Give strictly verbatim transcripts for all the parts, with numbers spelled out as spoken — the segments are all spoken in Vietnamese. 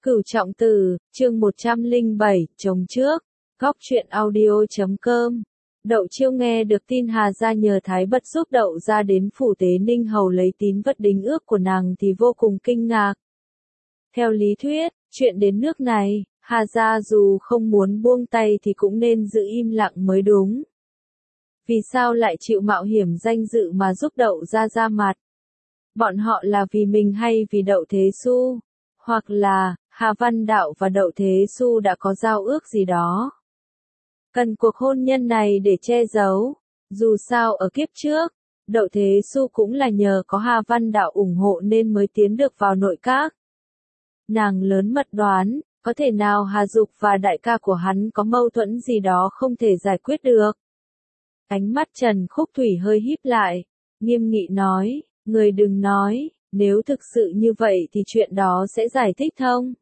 Cửu Trọng Tử, chương một trăm lẻ bảy, chồng trước, góc truyện audio chấm com. Đậu Chiêu nghe được tin Hà gia nhờ Thái Bật giúp Đậu gia đến phủ Tế Ninh Hầu lấy tín vật đính ước của nàng thì vô cùng kinh ngạc. Theo lý thuyết, chuyện đến nước này, Hà gia dù không muốn buông tay thì cũng nên giữ im lặng mới đúng. Vì sao lại chịu mạo hiểm danh dự mà giúp Đậu gia ra mặt? Bọn họ là vì mình hay vì Đậu Thế Xu? Hoặc là, Hà Văn Đạo và Đậu Thế Xu đã có giao ước gì đó? Cần cuộc hôn nhân này để che giấu. Dù sao ở kiếp trước, Đậu Thế Xu cũng là nhờ có Hà Văn Đạo ủng hộ nên mới tiến được vào nội các. Nàng lớn mật đoán, có thể nào Hà Dục và đại ca của hắn có mâu thuẫn gì đó không thể giải quyết được. Ánh mắt Trần Khúc Thủy hơi híp lại, nghiêm nghị nói, người đừng nói, nếu thực sự như vậy thì chuyện đó sẽ giải thích thông.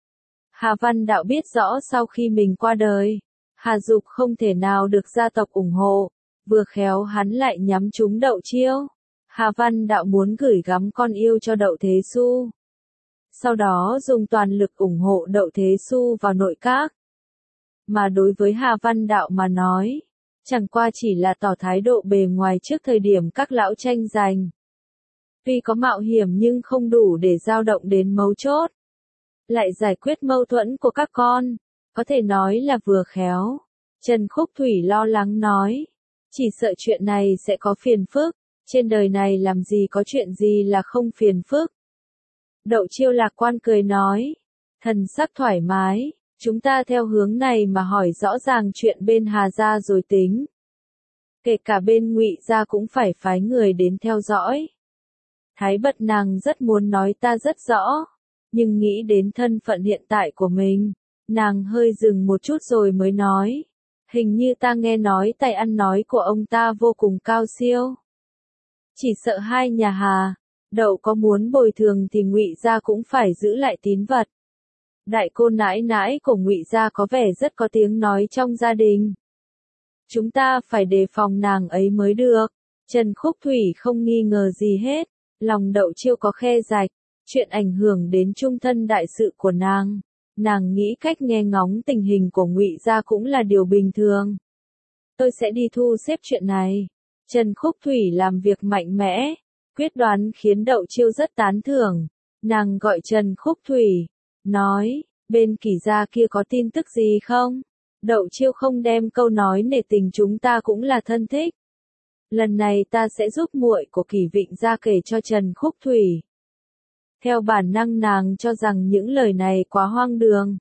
Hà Văn Đạo biết rõ sau khi mình qua đời, Hà Dục không thể nào được gia tộc ủng hộ, vừa khéo hắn lại nhắm trúng Đậu Chiêu. Hà Văn Đạo muốn gửi gắm con yêu cho Đậu Thế Xu. Sau đó dùng toàn lực ủng hộ Đậu Thế Xu vào nội các. Mà đối với Hà Văn Đạo mà nói, chẳng qua chỉ là tỏ thái độ bề ngoài trước thời điểm các lão tranh giành. Tuy có mạo hiểm nhưng không đủ để dao động đến mấu chốt. Lại giải quyết mâu thuẫn của các con, có thể nói là vừa khéo. Trần Khúc Thủy lo lắng nói, chỉ sợ chuyện này sẽ có phiền phức, trên đời này làm gì có chuyện gì là không phiền phức. Đậu Chiêu lạc quan cười nói, thần sắc thoải mái, chúng ta theo hướng này mà hỏi rõ ràng chuyện bên Hà gia rồi tính. Kể cả bên Ngụy gia cũng phải phái người đến theo dõi. Thái Bật nàng rất muốn nói ta rất rõ, nhưng nghĩ đến thân phận hiện tại của mình, nàng hơi dừng một chút rồi mới nói, hình như ta nghe nói tài ăn nói của ông ta vô cùng cao siêu. Chỉ sợ hai nhà Hà, Đậu có muốn bồi thường thì Ngụy gia cũng phải giữ lại tín vật. Đại cô nãi nãi của Ngụy gia có vẻ rất có tiếng nói trong gia đình. Chúng ta phải đề phòng nàng ấy mới được. Trần Khúc Thủy không nghi ngờ gì hết. Lòng Đậu Chiêu có khe rạch, chuyện ảnh hưởng đến trung thân đại sự của nàng. Nàng nghĩ cách nghe ngóng tình hình của Ngụy gia cũng là điều bình thường. Tôi sẽ đi thu xếp chuyện này. Trần Khúc Thủy làm việc mạnh mẽ, quyết đoán khiến Đậu Chiêu rất tán thưởng. Nàng gọi Trần Khúc Thủy, nói, bên Kỷ gia kia có tin tức gì không? Đậu Chiêu không đem câu nói nể tình chúng ta cũng là thân thích. Lần này ta sẽ giúp muội của Kỷ Vịnh gia kể cho Trần Khúc Thủy. Theo bản năng nàng cho rằng những lời này quá hoang đường.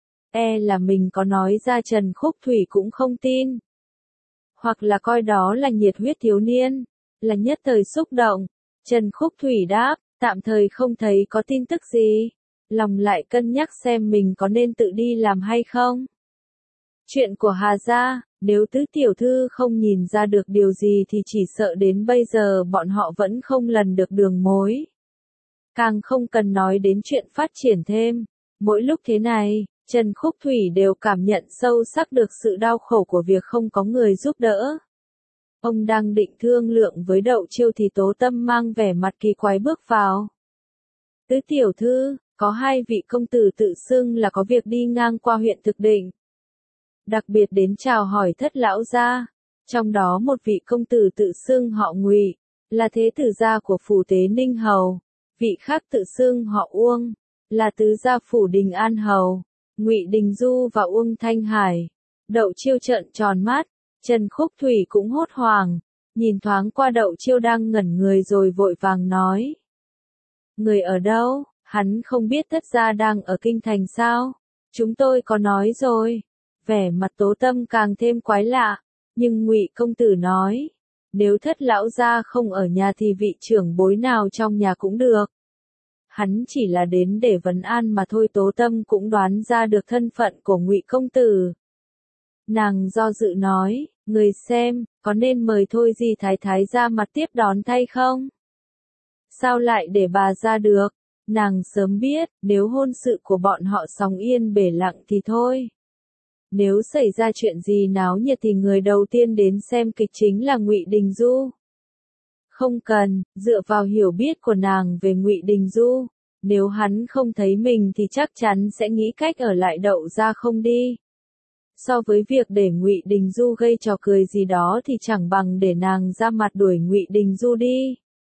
E là mình có nói ra Trần Khúc Thủy cũng không tin. Hoặc là coi đó là nhiệt huyết thiếu niên, là nhất thời xúc động. Trần Khúc Thủy đáp, tạm thời không thấy có tin tức gì. Lòng lại cân nhắc xem mình có nên tự đi làm hay không. Chuyện của Hà gia, nếu tứ tiểu thư không nhìn ra được điều gì thì chỉ sợ đến bây giờ bọn họ vẫn không lần được đường mối. Càng không cần nói đến chuyện phát triển thêm. Mỗi lúc thế này, Trần Khúc Thủy đều cảm nhận sâu sắc được sự đau khổ của việc không có người giúp đỡ. Ông đang định thương lượng với Đậu Chiêu thì Tố Tâm mang vẻ mặt kỳ quái bước vào. Tứ tiểu thư, có hai vị công tử tự xưng là có việc đi ngang qua huyện Thực Định. Đặc biệt đến chào hỏi Thất lão gia, trong đó một vị công tử tự xưng họ Ngụy, là thế tử gia của phủ Tế Ninh Hầu, vị khác tự xưng họ Uông, là tứ gia phủ Đình An Hầu, Ngụy Đình Du và Uông Thanh Hải. Đậu Chiêu trợn tròn mắt, Trần Khúc Thủy cũng hốt hoảng, nhìn thoáng qua Đậu Chiêu đang ngẩn người rồi vội vàng nói. Người ở đâu? Hắn không biết Thất gia đang ở kinh thành sao? Chúng tôi có nói rồi. Vẻ mặt Tố Tâm càng thêm quái lạ, nhưng Ngụy công tử nói, nếu Thất lão gia không ở nhà thì vị trưởng bối nào trong nhà cũng được. Hắn chỉ là đến để vấn an mà thôi. Tố Tâm cũng đoán ra được thân phận của Ngụy công tử. Nàng do dự nói, người xem, có nên mời Thôi Di Thái Thái ra mặt tiếp đón thay không? Sao lại để bà ra được? Nàng sớm biết, nếu hôn sự của bọn họ sóng yên bể lặng thì thôi. Nếu xảy ra chuyện gì náo nhiệt thì người đầu tiên đến xem kịch chính là Ngụy Đình Du. Không cần, dựa vào hiểu biết của nàng về Ngụy Đình Du, Nếu hắn không thấy mình thì chắc chắn sẽ nghĩ cách ở lại Đậu gia không đi. So với việc để Ngụy Đình Du gây trò cười gì đó thì chẳng bằng để nàng ra mặt đuổi Ngụy Đình Du đi.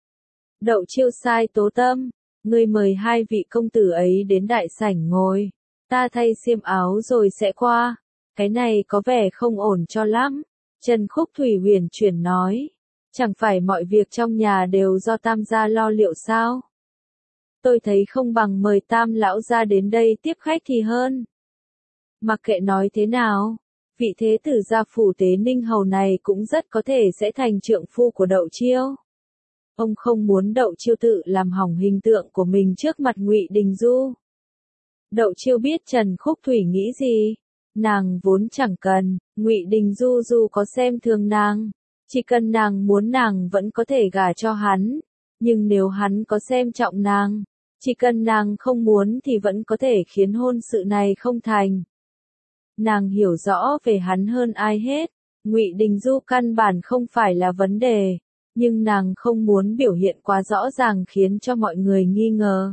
Đậu Chiêu sai Tố Tâm, ngươi mời hai vị công tử ấy đến đại sảnh ngồi, ta thay xiêm áo rồi sẽ qua. Cái này có vẻ không ổn cho lắm. Trần Khúc Thủy huyền chuyển nói, chẳng phải mọi việc trong nhà đều do Tam gia lo liệu sao? Tôi thấy không bằng mời Tam lão gia đến đây tiếp khách thì hơn. Mặc kệ nói thế nào, vị thế tử gia phủ Tế Ninh Hầu này cũng rất có thể sẽ thành trượng phu của Đậu Chiêu. Ông không muốn Đậu Chiêu tự làm hỏng hình tượng của mình trước mặt Ngụy Đình Du. Đậu Chiêu biết Trần Khúc Thủy nghĩ gì, nàng vốn chẳng cần, Ngụy Đình Du dù có xem thường nàng, chỉ cần nàng muốn nàng vẫn có thể gả cho hắn, nhưng nếu hắn có xem trọng nàng, chỉ cần nàng không muốn thì vẫn có thể khiến hôn sự này không thành. Nàng hiểu rõ về hắn hơn ai hết, Ngụy Đình Du căn bản không phải là vấn đề, nhưng nàng không muốn biểu hiện quá rõ ràng khiến cho mọi người nghi ngờ.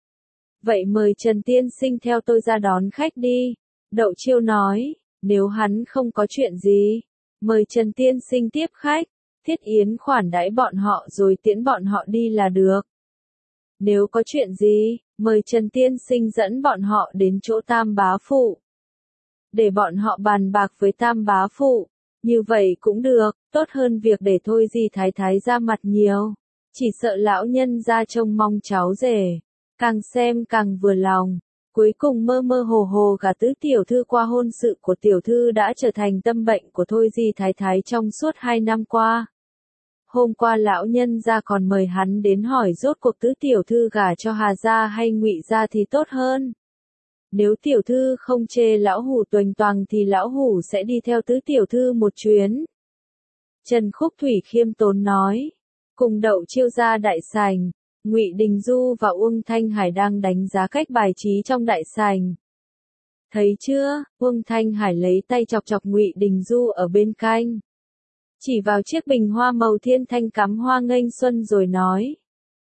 Vậy mời Trần Tiên Sinh theo tôi ra đón khách đi, Đậu Chiêu nói, nếu hắn không có chuyện gì, mời Trần Tiên Sinh tiếp khách, thiết yến khoản đãi bọn họ rồi tiễn bọn họ đi là được. Nếu có chuyện gì, mời Trần Tiên Sinh dẫn bọn họ đến chỗ Tam bá phụ. Để bọn họ bàn bạc với Tam bá phụ, như vậy cũng được, tốt hơn việc để thôi gì thái thái ra mặt nhiều. Chỉ sợ lão nhân ra trông mong cháu rể, càng xem càng vừa lòng. Cuối cùng mơ mơ hồ hồ gả tứ tiểu thư qua hôn sự của tiểu thư đã trở thành tâm bệnh của thôi gì thái thái trong suốt hai năm qua. Hôm qua lão nhân gia còn mời hắn đến hỏi rốt cuộc tứ tiểu thư gả cho Hà gia hay Ngụy gia thì tốt hơn. Nếu tiểu thư không chê lão hủ toành toàng thì lão hủ sẽ đi theo tứ tiểu thư một chuyến. Trần Khúc Thủy khiêm tốn nói, cùng Đậu Chiêu ra đại sảnh, Ngụy Đình Du và Uông Thanh Hải đang đánh giá cách bài trí trong đại sảnh. Thấy chưa? Uông Thanh Hải lấy tay chọc chọc Ngụy Đình Du ở bên cạnh, chỉ vào chiếc bình hoa màu thiên thanh cắm hoa nghênh xuân rồi nói,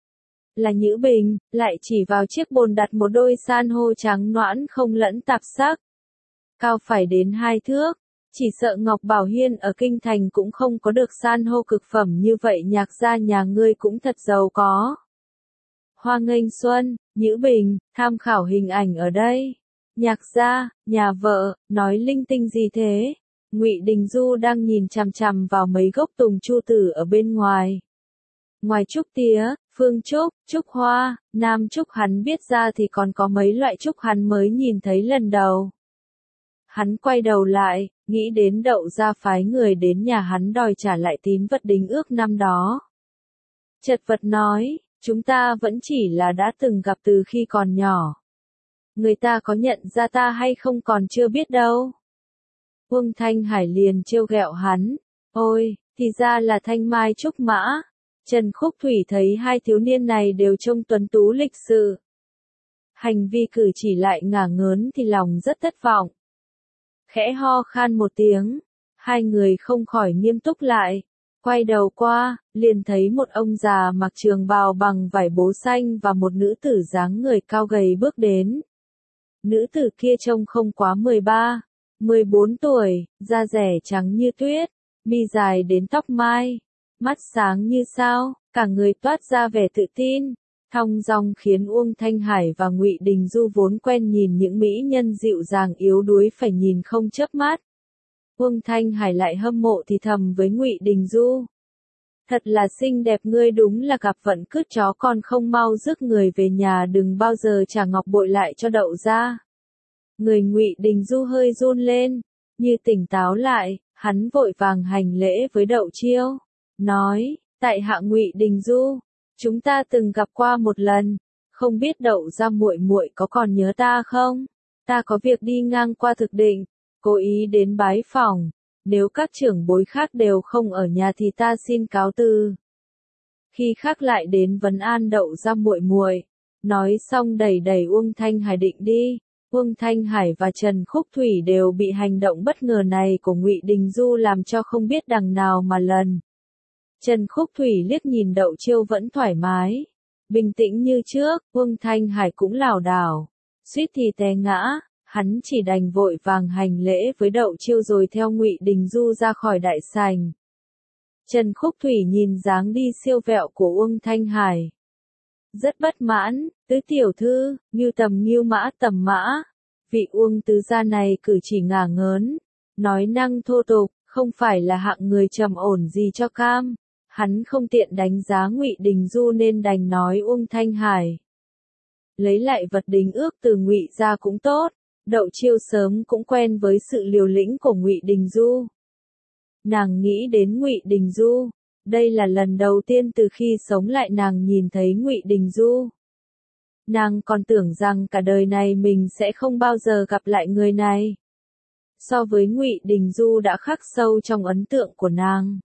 là nhữ bình, lại chỉ vào chiếc bồn đặt một đôi san hô trắng noãn không lẫn tạp sắc, cao phải đến hai thước, chỉ sợ Ngọc Bảo Hiên ở kinh thành cũng không có được san hô cực phẩm như vậy. Nhạc gia nhà ngươi cũng thật giàu có. Hoa nghênh xuân, nhữ bình, tham khảo hình ảnh ở đây. Nhạc gia, nhà vợ, nói linh tinh gì thế? Ngụy Đình Du đang nhìn chằm chằm vào mấy gốc tùng chu tử ở bên ngoài. Ngoài trúc tía, phương trúc, trúc hoa, nam trúc hắn biết ra thì còn có mấy loại trúc hắn mới nhìn thấy lần đầu. Hắn quay đầu lại, nghĩ đến Đậu gia phái người đến nhà hắn đòi trả lại tín vật đính ước năm đó. Chật vật nói, chúng ta vẫn chỉ là đã từng gặp từ khi còn nhỏ. Người ta có nhận ra ta hay không còn chưa biết đâu. Uông Thanh Hải liền trêu ghẹo hắn, ôi, thì ra là Thanh Mai Trúc Mã. Trần Khúc Thủy thấy hai thiếu niên này đều trông tuấn tú lịch sự. Hành vi cử chỉ lại ngả ngớn thì lòng rất thất vọng. Khẽ ho khan một tiếng, hai người không khỏi nghiêm túc lại. Quay đầu qua, liền thấy một ông già mặc trường bào bằng vải bố xanh và một nữ tử dáng người cao gầy bước đến. Nữ tử kia trông không quá mười ba, mười bốn tuổi, da rẻ trắng như tuyết, mi dài đến tóc mai, mắt sáng như sao, cả người toát ra vẻ tự tin, thong dong khiến Uông Thanh Hải và Ngụy Đình Du vốn quen nhìn những mỹ nhân dịu dàng yếu đuối phải nhìn không chớp mắt. Uông Thanh Hải lại hâm mộ thì thầm với Ngụy Đình Du. Thật là xinh đẹp, ngươi đúng là gặp vận cứt chó con không mau rước người về nhà, đừng bao giờ trả ngọc bội lại cho Đậu gia. Người Ngụy Đình Du hơi run lên, như tỉnh táo lại, hắn vội vàng hành lễ với Đậu Chiêu, nói, tại hạ Ngụy Đình Du, chúng ta từng gặp qua một lần, không biết Đậu gia muội muội có còn nhớ ta không? Ta có việc đi ngang qua Thực Định, cố ý đến bái phỏng, nếu các trưởng bối khác đều không ở nhà thì ta xin cáo từ. Khi khác lại đến vấn an Đậu gia muội muội. Nói xong đẩy đẩy Uông Thanh Hải định đi. Uông Thanh Hải và Trần Khúc Thủy đều bị hành động bất ngờ này của Ngụy Đình Du làm cho không biết đằng nào mà lần. Trần Khúc Thủy liếc nhìn Đậu Chiêu vẫn thoải mái, Bình tĩnh như trước, Uông Thanh Hải cũng lảo đảo, suýt thì té ngã, hắn chỉ đành vội vàng hành lễ với Đậu Chiêu rồi theo Ngụy Đình Du ra khỏi đại sảnh. Trần Khúc Thủy nhìn dáng đi siêu vẹo của Uông Thanh Hải, rất bất mãn, tứ tiểu thư, ngưu tầm ngưu mã tầm mã, vị Uông tứ gia này cử chỉ ngả ngớn, nói năng thô tục, không phải là hạng người trầm ổn gì cho cam. Hắn không tiện đánh giá Ngụy Đình Du nên đành nói Uông Thanh Hải lấy lại vật đính ước từ Ngụy gia cũng tốt. Đậu Chiêu sớm cũng quen với sự liều lĩnh của Ngụy Đình Du. Nàng nghĩ đến Ngụy Đình Du, đây là lần đầu tiên từ khi sống lại nàng nhìn thấy Ngụy Đình Du. Nàng còn tưởng rằng cả đời này mình sẽ không bao giờ gặp lại người này. So với Ngụy Đình Du đã khắc sâu trong ấn tượng của nàng.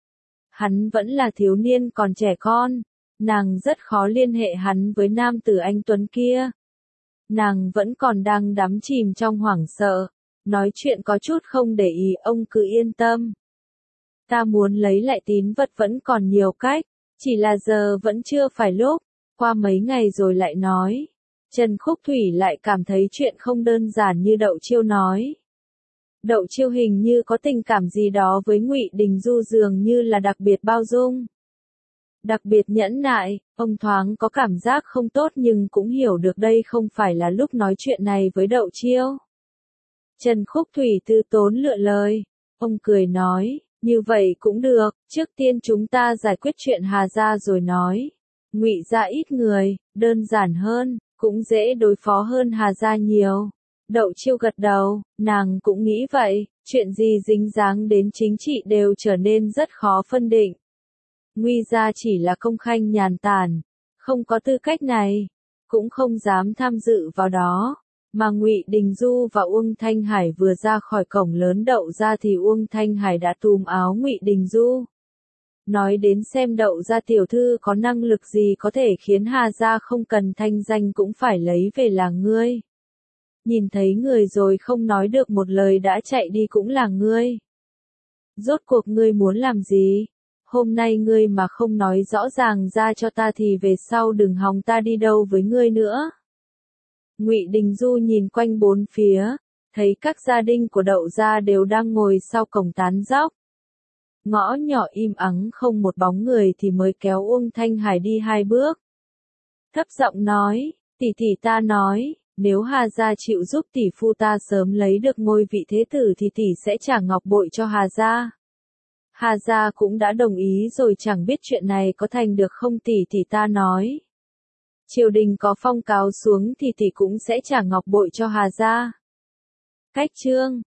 Hắn vẫn là thiếu niên còn trẻ con, nàng rất khó liên hệ hắn với nam tử anh tuấn kia. Nàng vẫn còn đang đắm chìm trong hoảng sợ, nói chuyện có chút không để ý, ông cứ yên tâm. Ta muốn lấy lại tín vật vẫn còn nhiều cách, chỉ là giờ vẫn chưa phải lúc, qua mấy ngày rồi lại nói. Trần Khúc Thủy lại cảm thấy chuyện không đơn giản như Đậu Chiêu nói. Đậu Chiêu hình như có tình cảm gì đó với Ngụy Đình Du, dường như là đặc biệt bao dung, đặc biệt nhẫn nại. Ông thoáng có cảm giác không tốt nhưng cũng hiểu được đây không phải là lúc nói chuyện này với Đậu Chiêu. Trần Khúc Thủy tư tốn lựa lời, ông cười nói, như vậy cũng được, trước tiên chúng ta giải quyết chuyện Hà gia rồi nói. Ngụy gia ít người, đơn giản hơn, cũng dễ đối phó hơn Hà gia nhiều. Đậu Chiêu gật đầu, nàng cũng nghĩ vậy, chuyện gì dính dáng đến chính trị đều trở nên rất khó phân định. Ngụy gia chỉ là công khanh nhàn tản, không có tư cách này, cũng không dám tham dự vào đó. Mà Ngụy Đình Du và Uông Thanh Hải vừa ra khỏi cổng lớn Đậu gia thì Uông Thanh Hải đã túm áo Ngụy Đình Du. Nói đến xem Đậu gia tiểu thư có năng lực gì có thể khiến Hà gia không cần thanh danh cũng phải lấy về là ngươi. Nhìn thấy người rồi không nói được một lời đã chạy đi cũng là ngươi. Rốt cuộc ngươi muốn làm gì? Hôm nay ngươi mà không nói rõ ràng ra cho ta thì về sau đừng hòng ta đi đâu với ngươi nữa. Ngụy Đình Du nhìn quanh bốn phía, thấy các gia đình của Đậu gia đều đang ngồi sau cổng tán dóc. Ngõ nhỏ im ắng không một bóng người thì mới kéo Uông Thanh Hải đi hai bước. Thấp giọng nói, tỷ tỷ ta nói, nếu Hà gia chịu giúp tỷ phu ta sớm lấy được ngôi vị thế tử thì tỷ sẽ trả ngọc bội cho Hà gia. Hà gia cũng đã đồng ý rồi, chẳng biết chuyện này có thành được không tỷ tỷ ta nói. Triều đình có phong cáo xuống thì tỷ cũng sẽ trả ngọc bội cho Hà gia. Cách chương